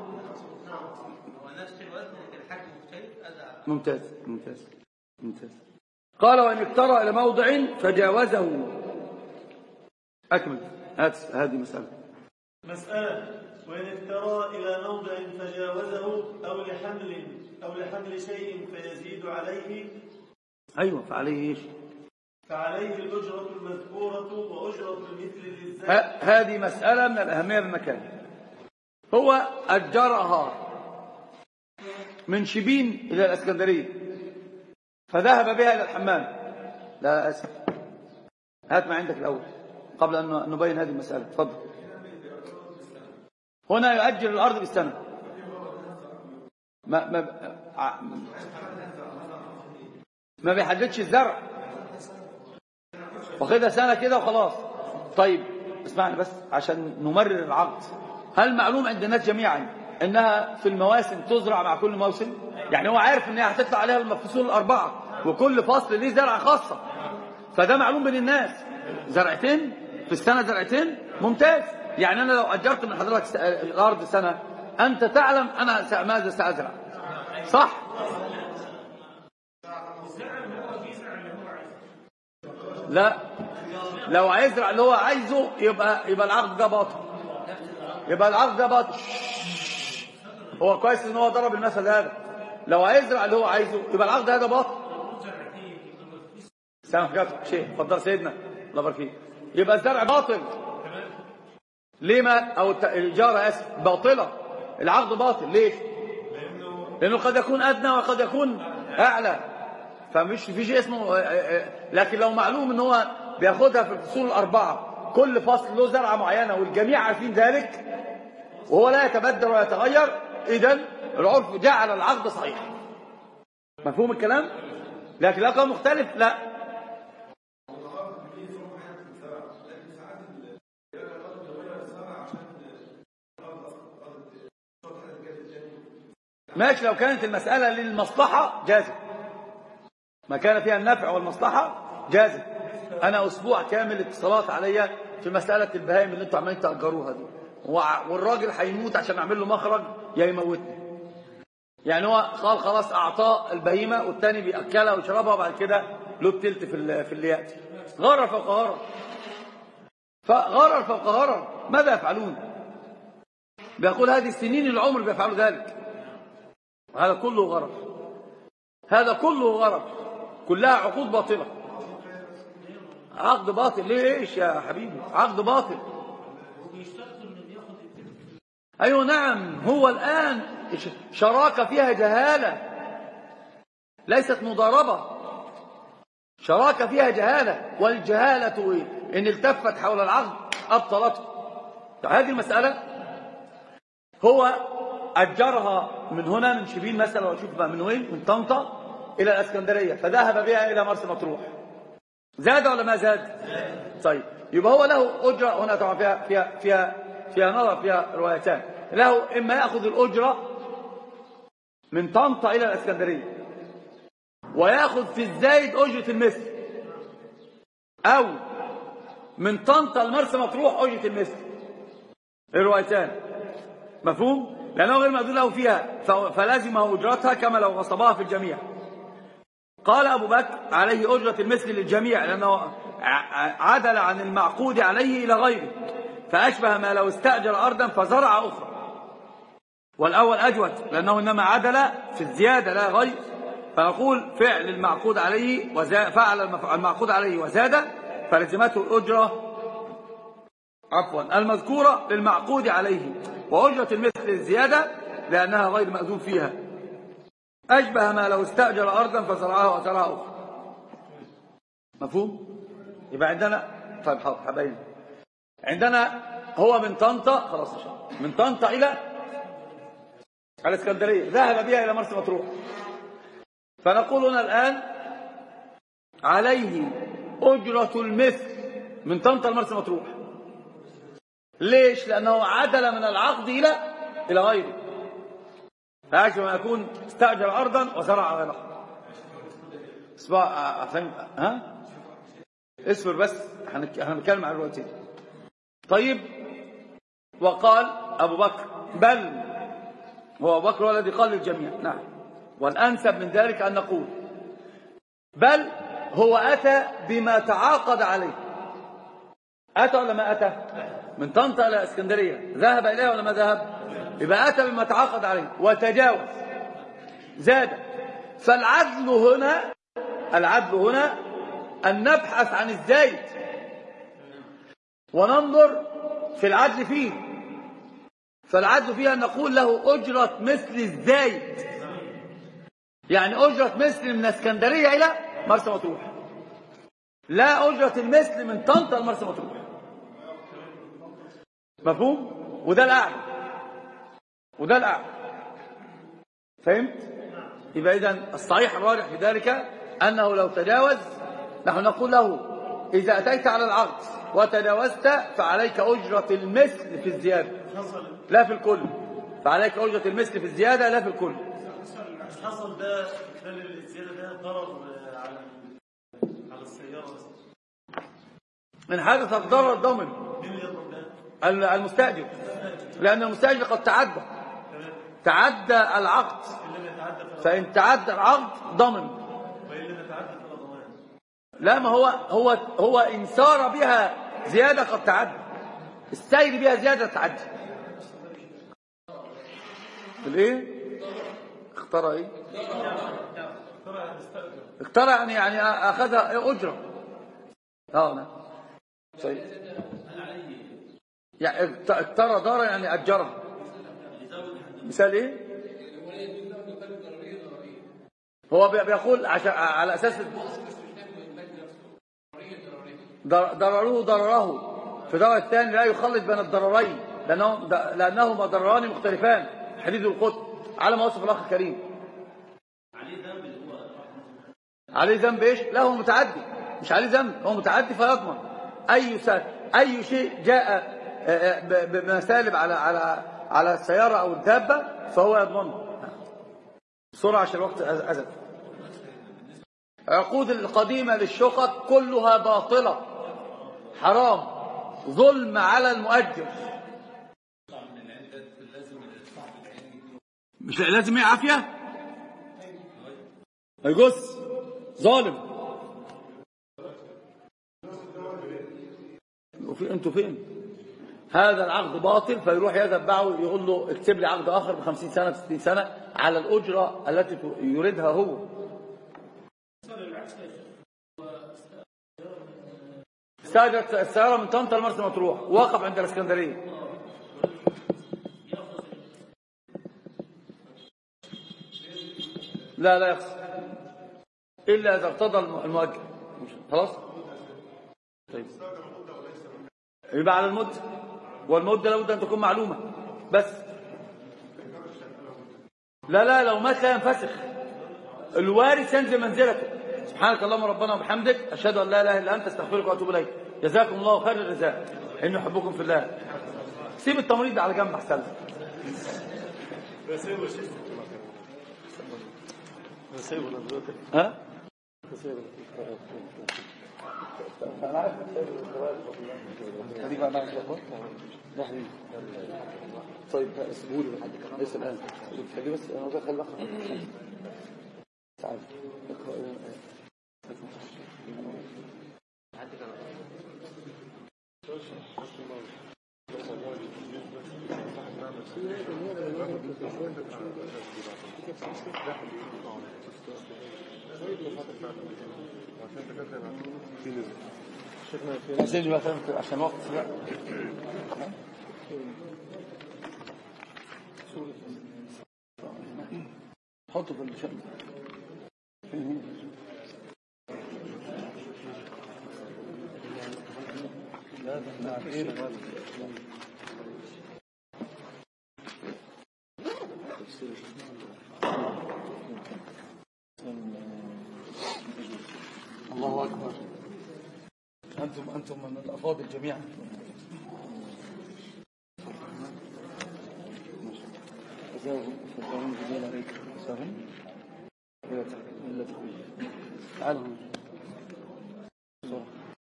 ممتاز ممتاز ممتاز. قال وإن اقترى إلى موضع فجاوزه. أكمل هذه مسألة. مسألة وإن اقترى إلى موضع فجاوزه أو لحمل أو لحمل شيء فيزيد عليه. أيوة فعليه إيش؟ فعليه الأجرة المذكورة وأجرة المثل للزاد. هذه مسألة من الأهمية بالمكان. هو أجرها من شبين إلى الإسكندرية فذهب بها إلى الحمام. لا أسف، هات ما عندك الأول قبل أن نبين هذه المسألة. تفضل. هنا يؤجر الأرض بالسنة، ما ما ما بيحددش الزرع، واخدها سنة كده وخلاص. طيب اسمعني بس عشان نمرر العقد. هل معلوم عند الناس جميعا انها في المواسم تزرع مع كل موسم؟ يعني هو عارف ان هي هتطلع عليها الفصول الأربعة وكل فصل ليه زرعة خاصة، فده معلوم بين الناس. زرعتين في السنة، زرعتين ممتاز. يعني أنا لو أجرت من حضرتك الأرض سنة أنت تعلم أنا ماذا سأزرع، صح؟ لا، لو هيزرع اللي هو عايزه يبقى يبقى العقد ده باطل، يبقى العقد ده باطل. هو كويس ان هو ضرب المثل هذا. لو هيزرع اللي هو عايزه يبقى العقد هذا باطل. سامح جاتك شيء، اتفضل سيدنا الله يبارك فيك. يبقى الزرع باطل. ليه ما او الاجاره اسف باطله، العقد باطل. ليش؟ لانه لأنه قد يكون أدنى وقد يكون أعلى، فمش في شيء اسمه. لكن لو معلوم ان هو بياخدها في الفصول الأربعة كل فصل له زرعة معينة والجميع عارفين ذلك وهو لا يتبدل ولا يتغير، إذن العرف جعل العقد صحيح. مفهوم الكلام؟ لكن لو كان مختلف لا. ماشي، لو كانت المسألة للمصلحة جازم، ما كان فيها النفع والمصلحة جازم. أنا أسبوع كامل اتصالات عليا في مسألة البهائم اللي انتوا عمالين تأجروها دي، والراجل هيموت عشان أعمل له مخرج يا يموتني. يعني هو قال خلاص أعطاه البهيمة والتاني بيأكلها ويشربها وبعد كده له التلت في في اللي يأتي. غرر فوق غرر، فغرر فوق غرر. ماذا يفعلون؟ بيقول هذه السنين العمر بيفعلوا ذلك. هذا كله غرر، هذا كله غرر، كلها عقود باطلة. عقد باطل. ليش يا حبيبي؟ عقد باطل. أيوة نعم. هو الآن شراكة فيها جهالة ليست مضاربة، شراكة فيها جهالة، والجهالة إن التفت حول العقد أبطلته. هذه المسألة هو أجرها من هنا من شبين مثلا، وأشوف بقى من وين، من طنطا إلى الأسكندرية، فذهب بها إلى مرسى مطروح. زاد ولا ما زاد؟ طيب يبقى هو له أجرة هنا. طبعا فيها فيها فيها فيها نظر، فيها روايتان. له إما يأخذ الأجرة من طنطا إلى الأسكندرية ويأخذ في الزايد أجرة المثل، أو من طنطا لمرسى مطروح أجرة المثل. الروايتان. مفهوم؟ لأنه غير مأذون له فيها فلازمه أجرتها كما لو غصبها في الجميع. قال أبو بكر عليه أجرة المثل للجميع لأنه عدل عن المعقود عليه إلى غيره، فأشبه ما لو استأجر أرضا فزرع أخرى. والأول أجود لأنه إنما عدل في الزيادة لا غير، فنقول فعل المعقود عليه وزاد، فعل المعقود عليه وزاد فلزمته الأجرة عفوا المذكورة للمعقود عليه، وأجرة المثل الزيادة لأنها غير مأذون فيها. أشبه ما لو استأجر أرضا فزرعها وزرعها أخرى. مفهوم؟ يبقى عندنا طيب حاضر حبايبي، عندنا هو من طنطا خلاص إن شاء الله، من طنطا إلى الإسكندرية، ذهب بها إلى مرسى مطروح. فنقول هنا الآن عليه أجرة المثل من طنطا لمرسى مطروح. ليش؟ لأنه عدل من العقد إلى إلى غيره، فأجل ما يكون استأجر أرضا وزرع غيرها. اسمع فهم ها؟ اصبر بس، هنتكلم عن الوقتين. طيب وقال أبو بكر بل هو أبو بكر هو الذي قال للجميع. نعم، والأنسب من ذلك أن نقول بل هو أتى بما تعاقد عليه. أتى ولا ما أتى؟ من طنطا إلى اسكندرية ذهب إليه ولا ما ذهب؟ يبقى أتى بما تعاقد عليه وتجاوز زاد. فالعدل هنا العدل هنا أن نبحث عن الزايد وننظر في العدل فيه. فالعدل فيه أن نقول له أجرة مثل الزايد، يعني أجرة مثل من اسكندرية إلى مرسى مطروح، لا أجرة المثل من طنطا لمرسى مطروح. مفهوم؟ وده الأعلى وده الأعلى. فهمت؟ يبقى إذن الصحيح الراجح في ذلك أنه لو تجاوز نحن نقول له إذا أتيت على العقد وتجاوزت فعليك أجرة المثل في الزيادة لا في الكل، فعليك أجرة المثل في الزيادة لا في الكل. حصل ده خلال الزيادة ده ضرر على على السيارة من حدث ضرر ضمن المستأجر، لأن المستأجر قد تعدى تعدى العقد، فإن تعدى العقد ضمن. لا، ما هو هو هو إن سار بها زيادة قد تعدى، السير بها زيادة تعدى. الايه؟ اخترع ايه؟ اخترع يعني يعني اخذها اجره. اه نعم. طيب يعني اخترع دارا يعني اجرها. مثال ايه؟ هو بيقول عشان على أساس ضرروه ضرره في الدواء الثاني لا يخلط بين الضررين لأنهم لأنهما ضرران مختلفان حديد والقطب على ما وصف الأخ الكريم. عليه ذنب ايش؟ لا هو متعدي، مش عليه ذنب، هو متعدي فيضمن اي اي شيء جاء بمسالب على على على السياره او الدابه فهو يضمنه. بسرعه عشان الوقت ازل. عقود القديمه للشقق كلها باطله حرام، ظلم على المؤجر. مش لازم هي عافيه هيجس ظالم. وفي انتوا فين؟ هذا العقد باطل فيروح يتبعه يقول له اكتب لي عقد اخر بخمسين سنه بستين سنه على الاجره التي يريدها هو. استاجرت السياره من طنطا لمرسى مطروح ووقف عند الاسكندريه. لا لا يخسر إلا إذا اقتضى المؤجر. خلاص؟ طيب يبقى على المدة، والمدة لابد أن تكون معلومة بس. لا لا لو مات لا ينفسخ، الوارث ينزل منزلته. سبحانك اللهم ربنا وبحمدك أشهد أن لا إله إلا أنت أستغفرك وأتوب إليك. جزاكم الله خير الجزاء، إني أحبكم في الله. سيب التمريض ده على جنب أحسن. ها؟ أنا عارف هذه بقى طيب اسبولي ليس الآن خليه بس أنا أقول خلي أخر تعال عشان بقى عشان وقت بقى حطه في الشمس. لا ده غير الله أكبر. أنتم أنتم من الأفاضل جميعا. تعالوا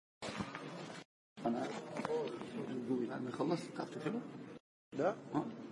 أنا أنا خلصت. تعرف تفهمه؟ لا